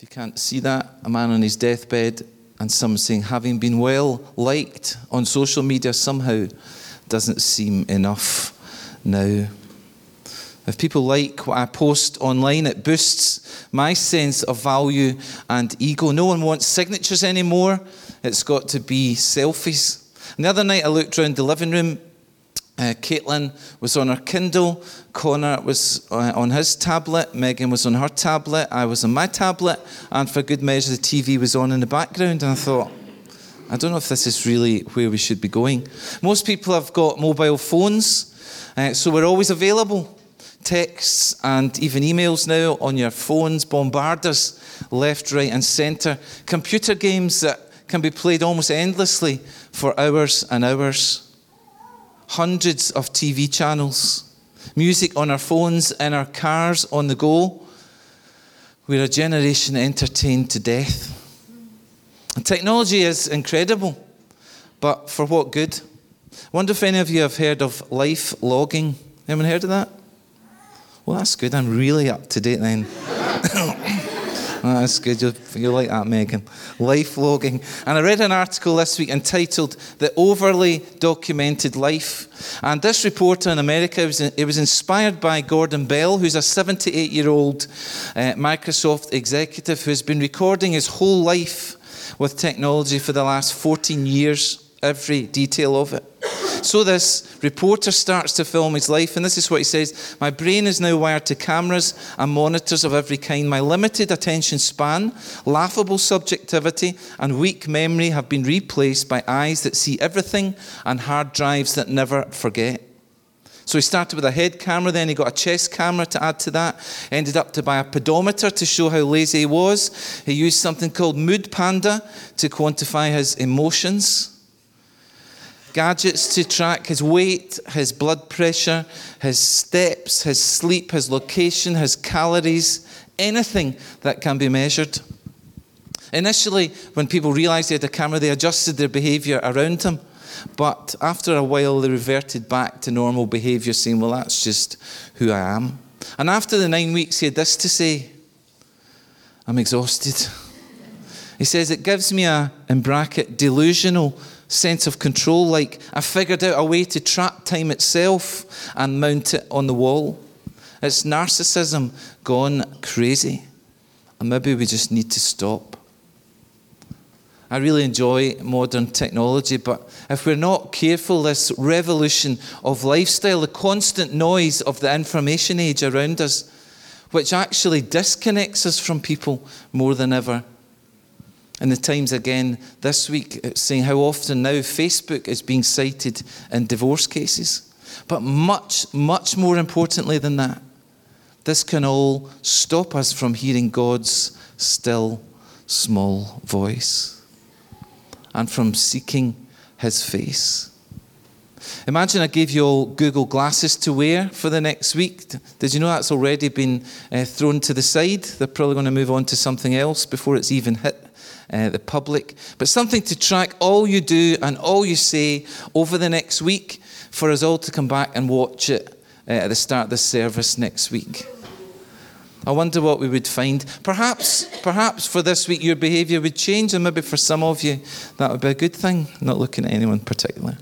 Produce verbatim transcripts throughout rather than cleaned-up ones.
you can't see that, a man on his deathbed, and some saying, having been well liked on social media somehow doesn't seem enough now. If people like what I post online, it boosts my sense of value and ego. No one wants signatures anymore. It's got to be selfies. And the other night I looked around the living room. Uh, Caitlin was on her Kindle. Connor was uh, on his tablet. Megan was on her tablet. I was on my tablet. And for good measure, the T V was on in the background. And I thought, I don't know if this is really where we should be going. Most people have got mobile phones, uh, so we're always available. Texts and even emails now on your phones bombard us left, right and centre. Computer games that can be played almost endlessly for hours and hours. Hundreds of T V channels. Music on our phones, in our cars, on the go. We're a generation entertained to death. And technology is incredible, but for what good? I wonder if any of you have heard of life logging. Anyone heard of that? Well, that's good. I'm really up to date then. Oh, that's good. You'll, you'll like that, Megan. Life logging. And I read an article this week entitled The Overly Documented Life. And this reporter in America, it was, it was inspired by Gordon Bell, who's a seventy-eight-year-old uh, Microsoft executive who has been recording his whole life with technology for the last fourteen years, every detail of it. So this reporter starts to film his life, and this is what he says. My brain is now wired to cameras and monitors of every kind. My limited attention span, laughable subjectivity, and weak memory have been replaced by eyes that see everything and hard drives that never forget. So he started with a head camera, then he got a chest camera to add to that. Ended up to buy a pedometer to show how lazy he was. He used something called Mood Panda to quantify his emotions. Gadgets to track his weight, his blood pressure, his steps, his sleep, his location, his calories, anything that can be measured. Initially, when people realized they had a camera, they adjusted their behavior around him. But after a while, they reverted back to normal behavior, saying, well, that's just who I am. And after the nine weeks, he had this to say, I'm exhausted. He says, it gives me a, in bracket, delusional sense of control, like I figured out a way to trap time itself and mount it on the wall. It's narcissism gone crazy. And maybe we just need to stop. I really enjoy modern technology, but if we're not careful, this revolution of lifestyle, the constant noise of the information age around us, which actually disconnects us from people more than ever. In the Times again this week, it's saying how often now Facebook is being cited in divorce cases. But much, much more importantly than that, this can all stop us from hearing God's still, small voice and from seeking his face. Imagine I gave you all Google Glasses to wear for the next week. Did you know that's already been uh, thrown to the side? They're probably going to move on to something else before it's even hit Uh, the public, but something to track all you do and all you say over the next week for us all to come back and watch it uh, at the start of the service next week. I wonder what we would find. Perhaps, perhaps for this week your behaviour would change, and maybe for some of you that would be a good thing. Not looking at anyone particular.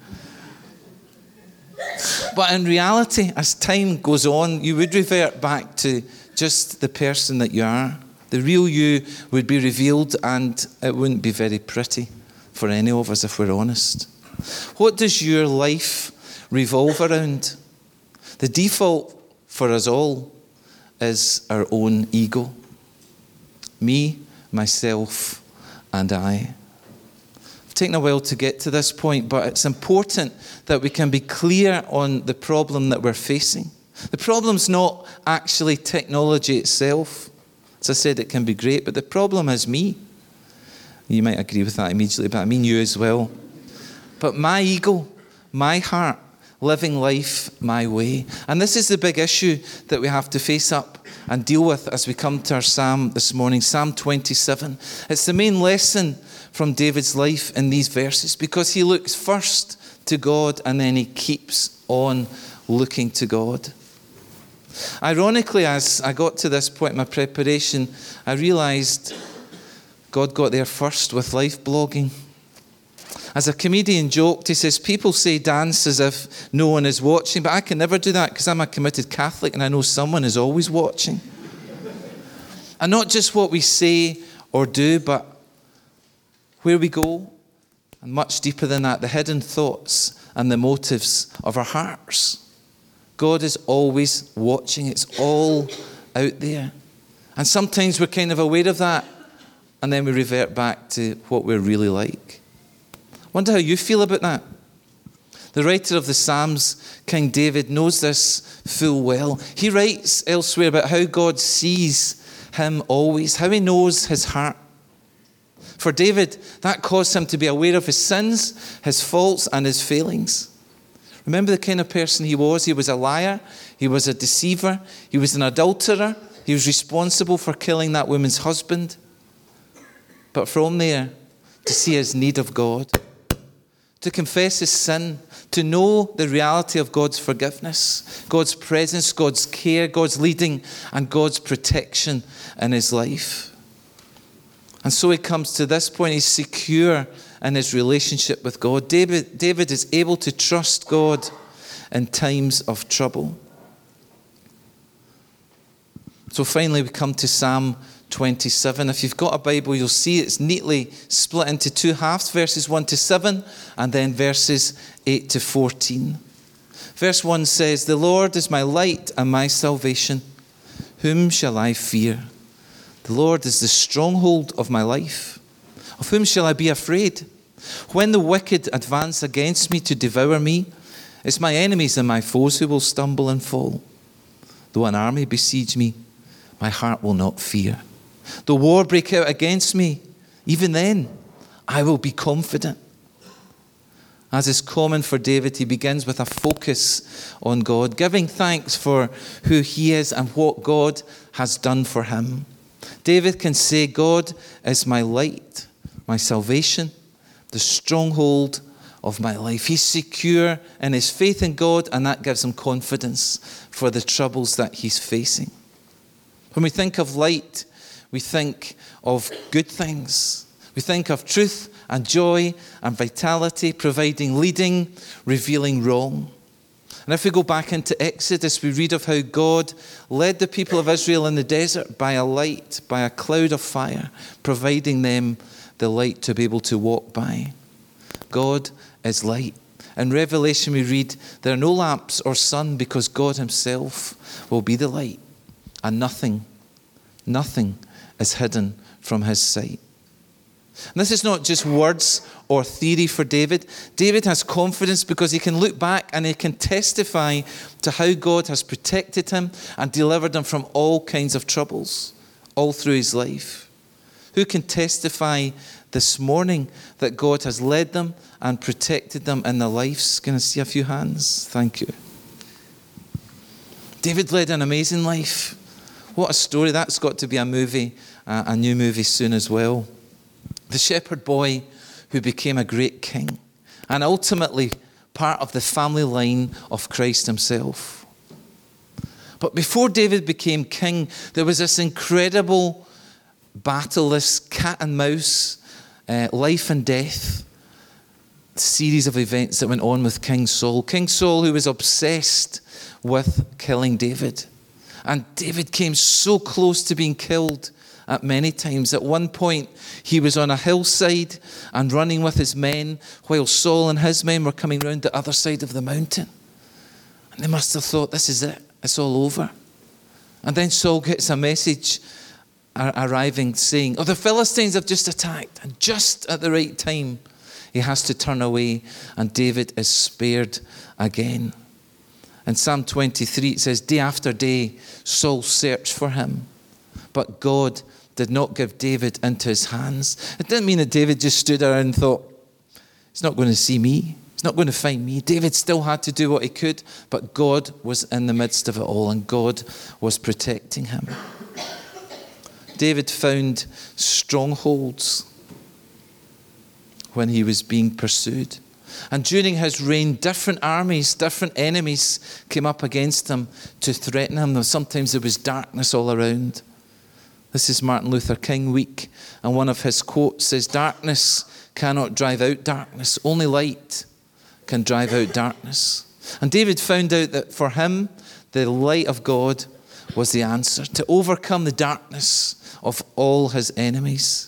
But in reality, as time goes on, you would revert back to just the person that you are. The real you would be revealed, and it wouldn't be very pretty for any of us if we're honest. What does your life revolve around? The default for us all is our own ego. Me, myself, and I. It's taken a while to get to this point, but it's important that we can be clear on the problem that we're facing. The problem's not actually technology itself. As I said, it can be great, but the problem is me. You might agree with that immediately, but I mean you as well. But my ego, my heart, living life my way. And this is the big issue that we have to face up and deal with as we come to our psalm this morning, Psalm twenty-seven. It's the main lesson from David's life in these verses, because he looks first to God and then he keeps on looking to God. Ironically, as I got to this point in my preparation, I realised God got there first with life blogging. As a comedian joked, he says, people say dance as if no one is watching, but I can never do that because I'm a committed Catholic and I know someone is always watching. And not just what we say or do, but where we go, and much deeper than that, the hidden thoughts and the motives of our hearts. God is always watching. It's all out there. And sometimes we're kind of aware of that, and then we revert back to what we're really like. Wonder how you feel about that. The writer of the Psalms, King David, knows this full well. He writes elsewhere about how God sees him always, how he knows his heart. For David, that caused him to be aware of his sins, his faults, and his failings. Remember the kind of person he was? He was a liar. He was a deceiver. He was an adulterer. He was responsible for killing that woman's husband. But from there, to see his need of God, to confess his sin, to know the reality of God's forgiveness, God's presence, God's care, God's leading, and God's protection in his life. And so he comes to this point, he's secure in his relationship with God. David, David is able to trust God in times of trouble. So finally we come to Psalm twenty-seven. If you've got a Bible, you'll see it's neatly split into two halves, verses one to seven, and then verses eight to fourteen. Verse one says, "The Lord is my light and my salvation. Whom shall I fear? The Lord is the stronghold of my life. Of whom shall I be afraid? When the wicked advance against me to devour me, it's my enemies and my foes who will stumble and fall. Though an army besiege me, my heart will not fear. Though war break out against me, even then I will be confident." As is common for David, he begins with a focus on God, giving thanks for who he is and what God has done for him. David can say, God is my light, my salvation, the stronghold of my life. He's secure in his faith in God, and that gives him confidence for the troubles that he's facing. When we think of light, we think of good things. We think of truth and joy and vitality, providing leading, revealing wrong. And if we go back into Exodus, we read of how God led the people of Israel in the desert by a light, by a cloud of fire, providing them the light to be able to walk by. God is light. In Revelation we read, there are no lamps or sun because God himself will be the light. And nothing, nothing is hidden from his sight. And this is not just words or theory for David. David has confidence because he can look back and he can testify to how God has protected him and delivered him from all kinds of troubles all through his life. Who can testify this morning that God has led them and protected them in their lives? Can I see a few hands? Thank you. David led an amazing life. What a story. That's got to be a movie, uh, a new movie soon as well. The shepherd boy who became a great king and ultimately part of the family line of Christ himself. But before David became king, there was this incredible battle, this cat and mouse, uh, life and death series of events that went on with King Saul. King Saul, who was obsessed with killing David. And David came so close to being killed at many times. At one point, he was on a hillside and running with his men while Saul and his men were coming round the other side of the mountain. And they must have thought, this is it. It's all over. And then Saul gets a message arriving saying, oh, the Philistines have just attacked. And just at the right time, he has to turn away and David is spared again. In Psalm twenty-three, it says, day after day, Saul searched for him. But God did not give David into his hands. It didn't mean that David just stood around and thought, he's not going to see me. He's not going to find me. David still had to do what he could, but God was in the midst of it all, and God was protecting him. David found strongholds when he was being pursued. And during his reign, different armies, different enemies came up against him to threaten him. Sometimes there was darkness all around. This is Martin Luther King week, and one of his quotes says, "Darkness cannot drive out darkness. Only light can drive out darkness." And David found out that for him, the light of God was the answer to overcome the darkness of all his enemies.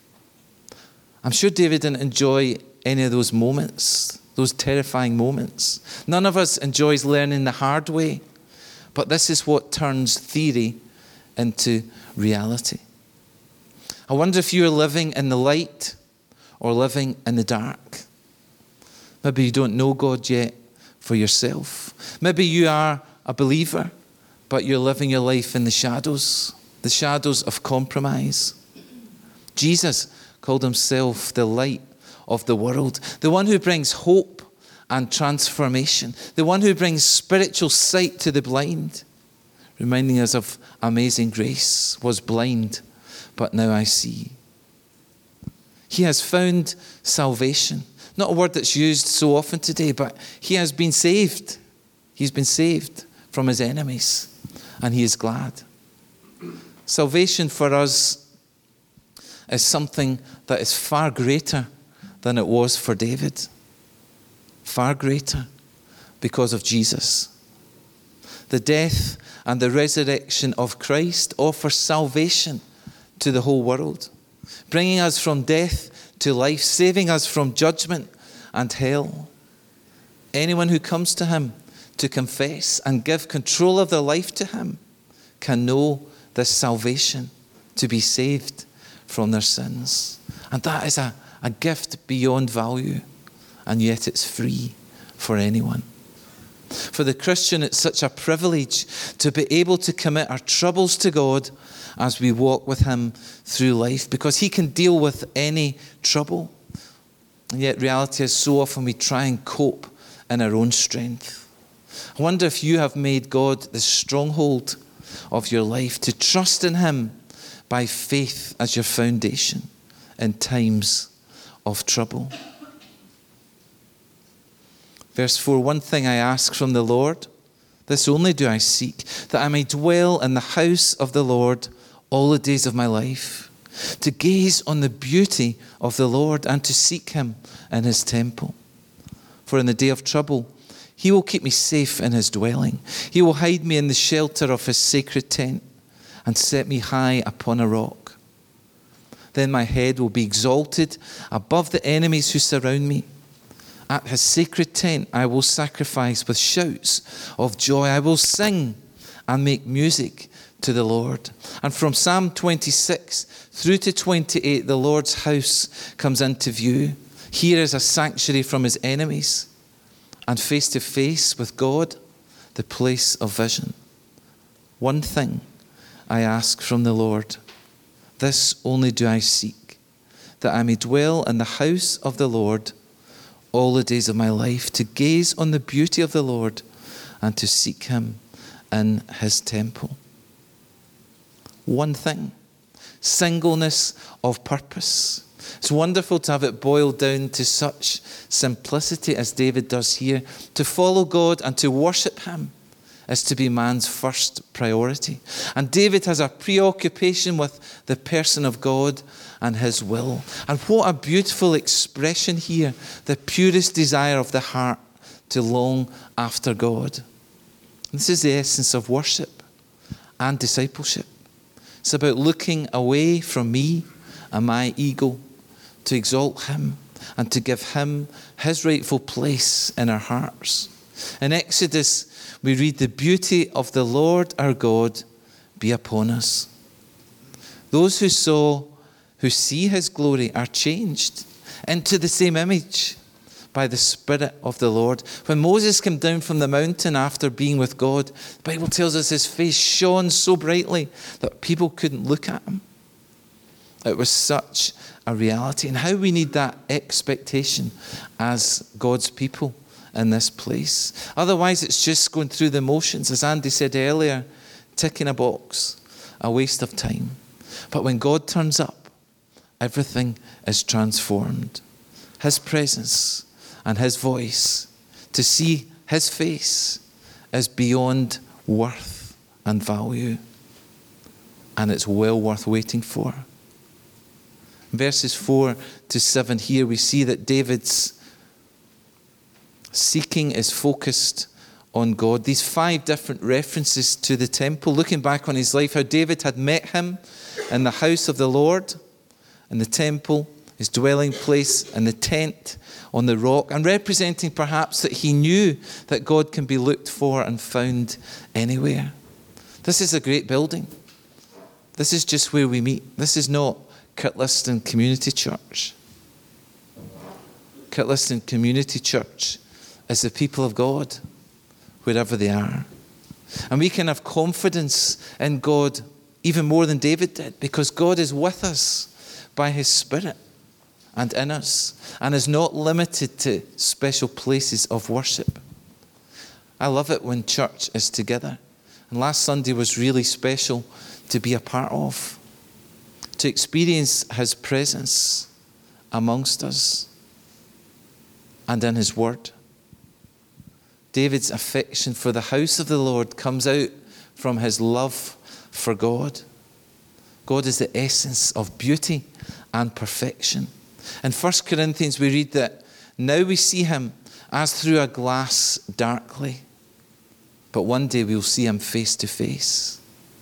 I'm sure David didn't enjoy any of those moments, those terrifying moments. None of us enjoys learning the hard way, but this is what turns theory into reality. I wonder if you're living in the light or living in the dark. Maybe you don't know God yet for yourself. Maybe you are a believer, but you're living your life in the shadows, the shadows of compromise. Jesus called himself the light of the world, the one who brings hope and transformation, the one who brings spiritual sight to the blind, reminding us of amazing grace. Was blind, but now I see. He has found salvation. Not a word that's used so often today, but he has been saved. He's been saved from his enemies, and he is glad. Salvation for us is something that is far greater than it was for David. Far greater because of Jesus. The death and the resurrection of Christ offers salvation to the whole world, bringing us from death to life, saving us from judgment and hell. Anyone who comes to him to confess and give control of their life to him can know this salvation, to be saved from their sins. And that is a, a gift beyond value, and yet it's free for anyone. For the Christian, it's such a privilege to be able to commit our troubles to God as we walk with him through life, because he can deal with any trouble. And yet reality is so often we try and cope in our own strength. I wonder if you have made God the stronghold of your life, to trust in him by faith as your foundation in times of trouble. Verse four, one thing I ask from the Lord, this only do I seek, that I may dwell in the house of the Lord all the days of my life, to gaze on the beauty of the Lord and to seek him in his temple. For in the day of trouble, he will keep me safe in his dwelling. He will hide me in the shelter of his sacred tent and set me high upon a rock. Then my head will be exalted above the enemies who surround me. At his sacred tent I will sacrifice with shouts of joy. I will sing and make music to the Lord. And from Psalm twenty-six through to twenty-eight, the Lord's house comes into view. Here is a sanctuary from his enemies, and face to face with God, the place of vision. One thing I ask from the Lord, this only do I seek, that I may dwell in the house of the Lord all the days of my life, to gaze on the beauty of the Lord and to seek him in his temple. One thing, singleness of purpose. It's wonderful to have it boiled down to such simplicity as David does here. To follow God and to worship him is to be man's first priority. And David has a preoccupation with the person of God and his will. And what a beautiful expression here, the purest desire of the heart to long after God. This is the essence of worship and discipleship. It's about looking away from me and my ego to exalt him and to give him his rightful place in our hearts. In Exodus, we read, the beauty of the Lord our God be upon us. Those who saw, who see his glory are changed into the same image by the Spirit of the Lord. When Moses came down from the mountain after being with God, the Bible tells us his face shone so brightly that people couldn't look at him. It was such a reality, and how we need that expectation as God's people in this place. Otherwise, it's just going through the motions, as Andy said earlier, ticking a box, a waste of time. But when God turns up, everything is transformed. His presence and his voice, to see his face, is beyond worth and value. and it's well worth waiting for. Verses four to seven here, we see that David's seeking is focused on God. These five different references to the temple, looking back on his life, how David had met him in the house of the Lord, in the temple, his dwelling place, and the tent on the rock, and representing perhaps that he knew that God can be looked for and found anywhere. This is a great building. This is just where we meet. This is not Kirtliston Community Church. Kirtliston Community Church is the people of God, wherever they are. And we can have confidence in God even more than David did, because God is with us by his Spirit and in us, and is not limited to special places of worship. I love it when church is together. And last Sunday was really special to be a part of, to experience his presence amongst us and in his word. David's affection for the house of the Lord comes out from his love for God. God is the essence of beauty and perfection. In First Corinthians we read that now we see him as through a glass darkly, but one day we'll see him face to face.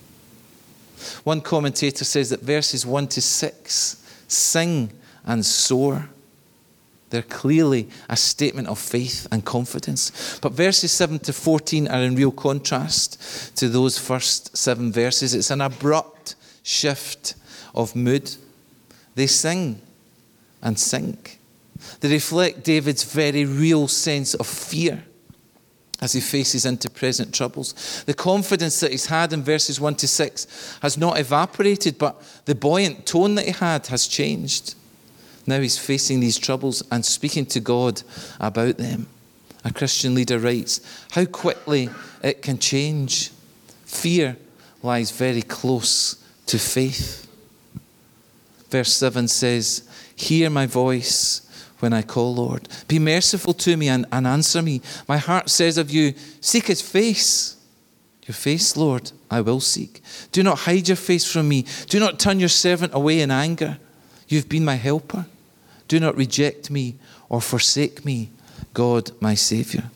One commentator says that verses one to six sing and soar. They're clearly a statement of faith and confidence. But verses seven to fourteen are in real contrast to those first seven verses. It's an abrupt shift of mood. They sing and sink. They reflect David's very real sense of fear as he faces into present troubles. The confidence that he's had in verses one to six has not evaporated, but the buoyant tone that he had has changed. Now he's facing these troubles and speaking to God about them. A Christian leader writes, how quickly it can change. Fear lies very close to faith. Verse seven says, hear my voice when I call, Lord. Be merciful to me and, and answer me. My heart says of you, seek his face. Your face, Lord, I will seek. Do not hide your face from me. Do not turn your servant away in anger. You've been my helper. Do not reject me or forsake me, God, my Saviour.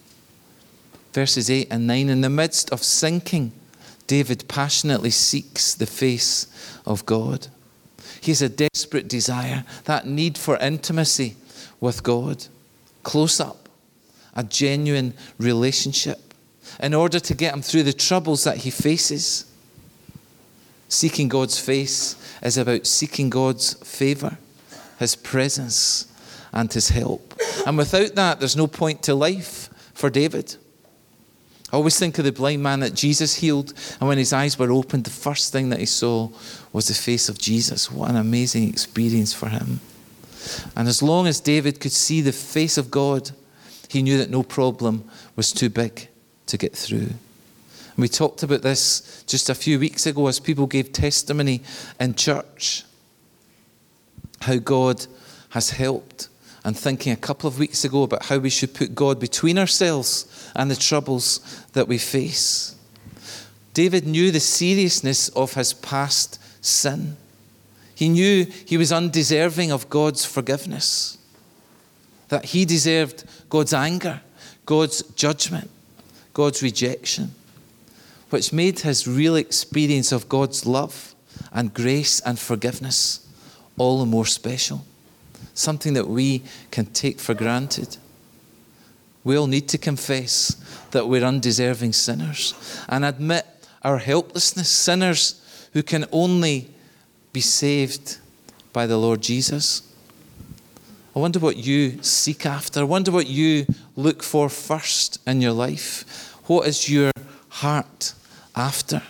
Verses eight and nine, in the midst of sinking, David passionately seeks the face of God. He has a desperate desire, that need for intimacy with God, close up, a genuine relationship, in order to get him through the troubles that he faces. Seeking God's face is about seeking God's favour, his presence and his help. And without that, there's no point to life for David. I always think of the blind man that Jesus healed, and when his eyes were opened, the first thing that he saw was the face of Jesus. What an amazing experience for him. And as long as David could see the face of God, he knew that no problem was too big to get through. And we talked about this just a few weeks ago as people gave testimony in church, how God has helped. And thinking a couple of weeks ago about how we should put God between ourselves and the troubles that we face. David knew the seriousness of his past sin. He knew he was undeserving of God's forgiveness, that he deserved God's anger, God's judgment, God's rejection, which made his real experience of God's love and grace and forgiveness all the more special. Something that we can take for granted. We all need to confess that we're undeserving sinners and admit our helplessness, sinners who can only be saved by the Lord Jesus. I wonder what you seek after. I wonder what you look for first in your life. What is your heart after?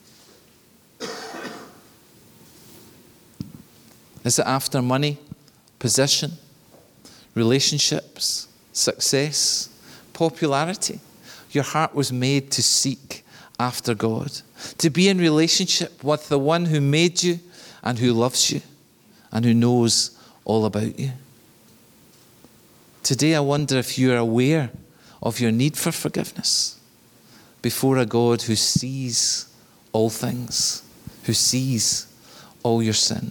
Is it after money, position, relationships, success, popularity? Your heart was made to seek after God, to be in relationship with the one who made you and who loves you and who knows all about you. Today I wonder if you are aware of your need for forgiveness before a God who sees all things, who sees all your sin.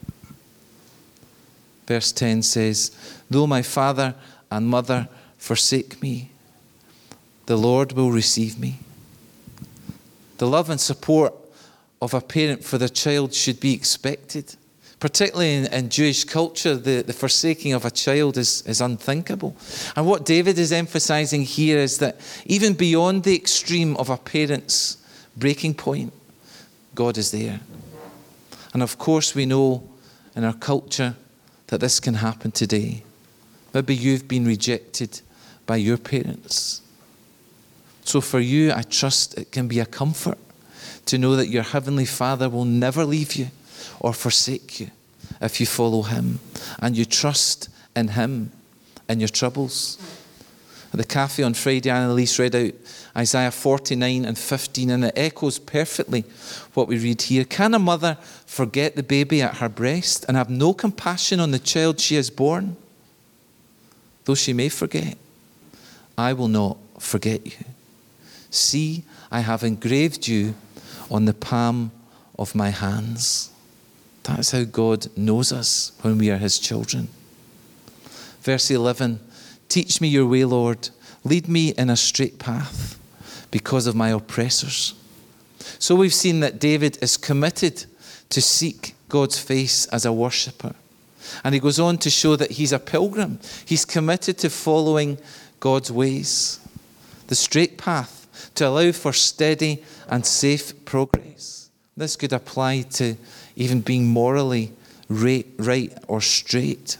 Verse ten says, though my father and mother forsake me, the Lord will receive me. The love and support of a parent for their child should be expected. Particularly in, in Jewish culture, the, the forsaking of a child is, is unthinkable. And what David is emphasizing here is that even beyond the extreme of a parent's breaking point, God is there. And of course we know in our culture that this can happen today. Maybe you've been rejected by your parents. So for you, I trust it can be a comfort to know that your Heavenly Father will never leave you or forsake you if you follow Him and you trust in Him in your troubles. At the cafe on Friday, Annalise read out Isaiah forty-nine and fifteen, and it echoes perfectly what we read here. Can a mother forget the baby at her breast and have no compassion on the child she has born? Though she may forget, I will not forget you. See, I have engraved you on the palm of my hands. That's how God knows us when we are His children. Verse eleven, teach me your way, Lord. Lead me in a straight path because of my oppressors. So we've seen that David is committed to seek God's face as a worshipper. And he goes on to show that he's a pilgrim. He's committed to following God's ways. The straight path to allow for steady and safe progress. This could apply to even being morally right or straight.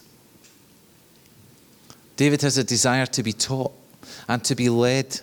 David has a desire to be taught and to be led.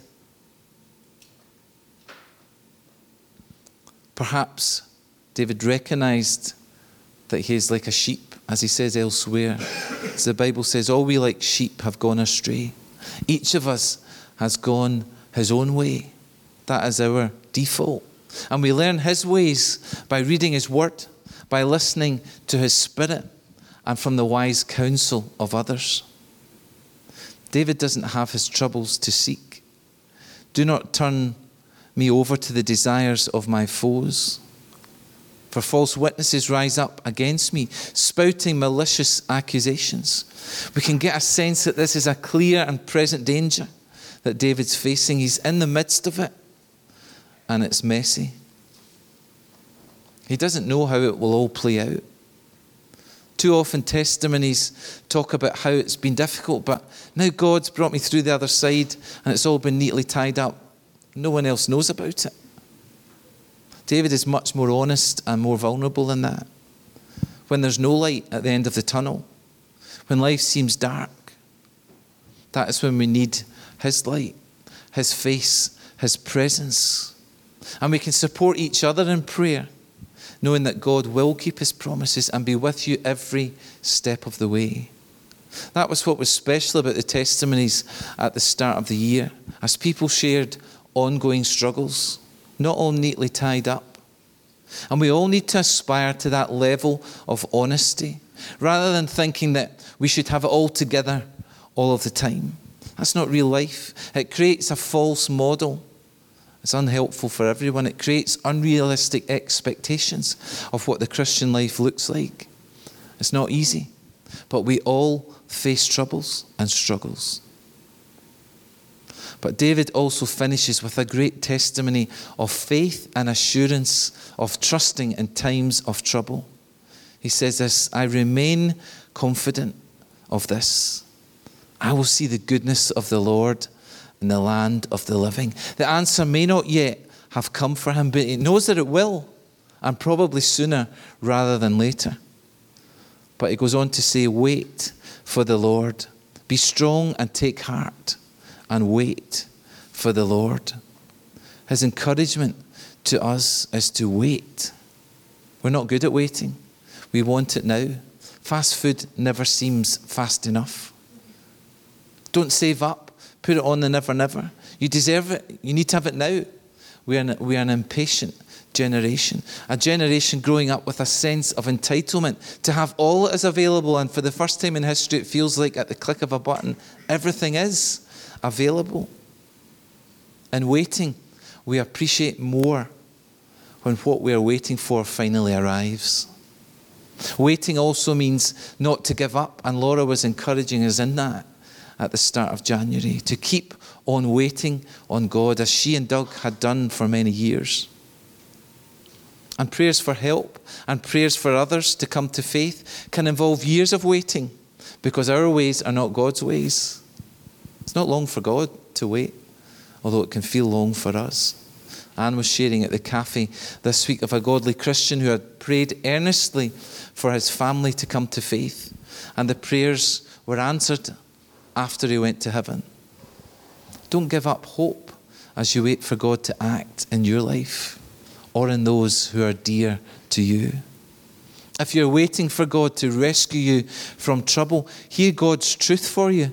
Perhaps David recognized that he is like a sheep, as he says elsewhere. As the Bible says, all we like sheep have gone astray. Each of us has gone his own way. That is our default. And we learn His ways by reading His word, by listening to His Spirit, and from the wise counsel of others. David doesn't have his troubles to seek. Do not turn me over to the desires of my foes. For false witnesses rise up against me, spouting malicious accusations. We can get a sense that this is a clear and present danger that David's facing. He's in the midst of it, and it's messy. He doesn't know how it will all play out. Too often testimonies talk about how it's been difficult, but now God's brought me through the other side and it's all been neatly tied up. No one else knows about it. David is much more honest and more vulnerable than that. When there's no light at the end of the tunnel, when life seems dark, that is when we need His light, His face, His presence. And we can support each other in prayer, knowing that God will keep His promises and be with you every step of the way. That was what was special about the testimonies at the start of the year, as people shared ongoing struggles, not all neatly tied up. And we all need to aspire to that level of honesty, rather than thinking that we should have it all together all of the time. That's not real life. It creates a false model. It's unhelpful for everyone. It creates unrealistic expectations of what the Christian life looks like. It's not easy, but we all face troubles and struggles. But David also finishes with a great testimony of faith and assurance of trusting in times of trouble. He says this, I remain confident of this. I will see the goodness of the Lord in the land of the living. The answer may not yet have come for him, but he knows that it will, and probably sooner rather than later. But he goes on to say, wait for the Lord. Be strong and take heart, and wait for the Lord. His encouragement to us is to wait. We're not good at waiting. We want it now. Fast food never seems fast enough. Don't save up. Put it on the never, never. You deserve it. You need to have it now. We are an, we are an impatient generation. A generation growing up with a sense of entitlement to have all that is available. And for the first time in history, it feels like at the click of a button, everything is available. In waiting, we appreciate more when what we are waiting for finally arrives. Waiting also means not to give up, and Laura was encouraging us in that at the start of January, to keep on waiting on God as she and Doug had done for many years. And prayers for help and prayers for others to come to faith can involve years of waiting, because our ways are not God's ways. It's not long for God to wait, although it can feel long for us. Anne was sharing at the cafe this week of a godly Christian who had prayed earnestly for his family to come to faith, and the prayers were answered after he went to heaven. Don't give up hope as you wait for God to act in your life or in those who are dear to you. If you're waiting for God to rescue you from trouble, hear God's truth for you.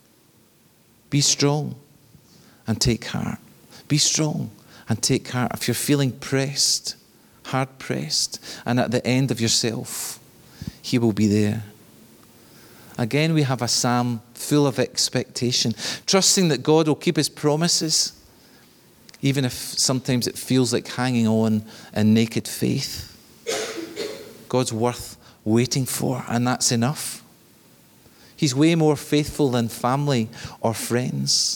Be strong and take heart. Be strong and take heart. If you're feeling pressed, hard pressed, and at the end of yourself, he will be there. Again, we have a psalm full of expectation, trusting that God will keep his promises, even if sometimes it feels like hanging on in naked faith. God's worth waiting for, and that's enough. He's way more faithful than family or friends,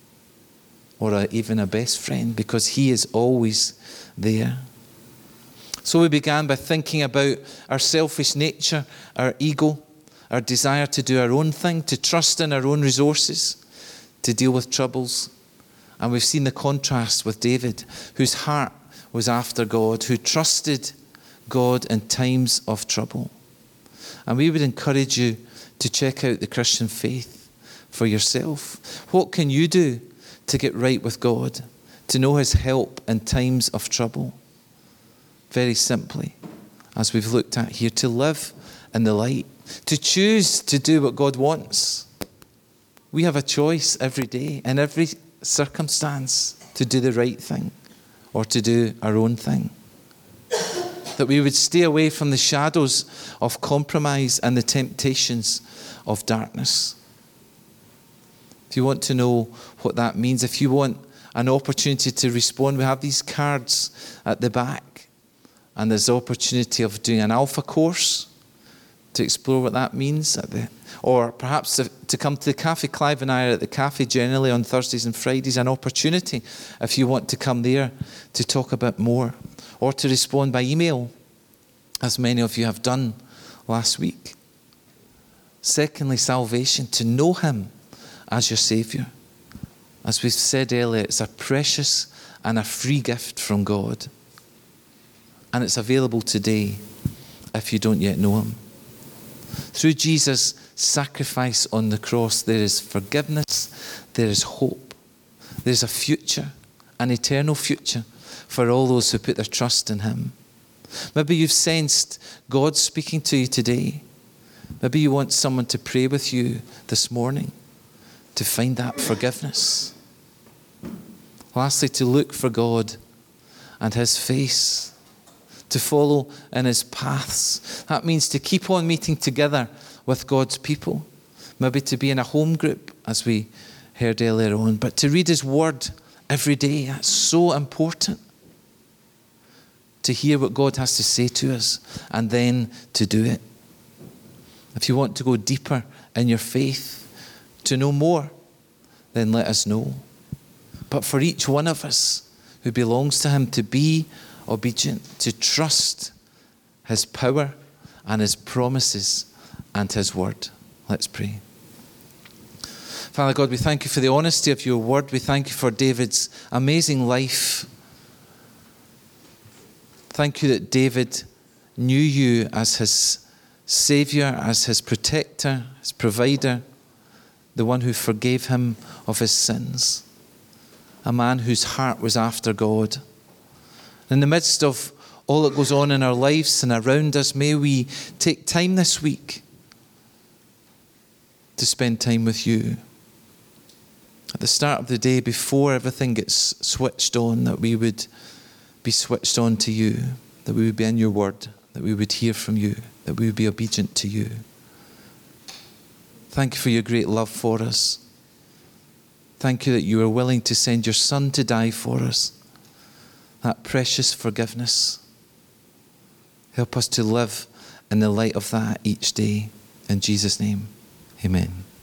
or a, even a best friend, because he is always there. So we began by thinking about our selfish nature, our ego, our desire to do our own thing, to trust in our own resources, to deal with troubles. And we've seen the contrast with David, whose heart was after God, who trusted God in times of trouble. And we would encourage you to check out the Christian faith for yourself. What can you do to get right with God, to know his help in times of trouble? Very simply, as we've looked at here, to live in the light, to choose to do what God wants. We have a choice every day, in every circumstance, to do the right thing or to do our own thing. That we would stay away from the shadows of compromise and the temptations of darkness. If you want to know what that means, if you want an opportunity to respond, we have these cards at the back, and there's the opportunity of doing an Alpha course to explore what that means, at the, or perhaps to, to come to the cafe. Clive and I are at the cafe generally on Thursdays and Fridays, an opportunity if you want to come there to talk a bit more, or to respond by email, as many of you have done last week. Secondly, salvation, to know him as your Saviour. As we said earlier, it's a precious and a free gift from God. And it's available today if you don't yet know him. Through Jesus' sacrifice on the cross, there is forgiveness, there is hope, there is a future, an eternal future for all those who put their trust in him. Maybe you've sensed God speaking to you today. Maybe you want someone to pray with you this morning to find that forgiveness. Lastly, to look for God and his face, to follow in his paths. That means to keep on meeting together with God's people. Maybe to be in a home group, as we heard earlier on, but to read his word every day. That's so important. To hear what God has to say to us and then to do it. If you want to go deeper in your faith, to know more, then let us know. But for each one of us who belongs to him, to be obedient, to trust his power and his promises and his word. Let's pray. Father God, we thank you for the honesty of your word. We thank you for David's amazing life. Thank you that David knew you as his Saviour, as his protector, his provider, the one who forgave him of his sins. A man whose heart was after God. In the midst of all that goes on in our lives and around us, may we take time this week to spend time with you. At the start of the day, before everything gets switched on, that we would be switched on to you, that we would be in your word, that we would hear from you, that we would be obedient to you. Thank you for your great love for us. Thank you that you are willing to send your Son to die for us. that precious forgiveness. Help us to live in the light of that each day. In Jesus' name, amen.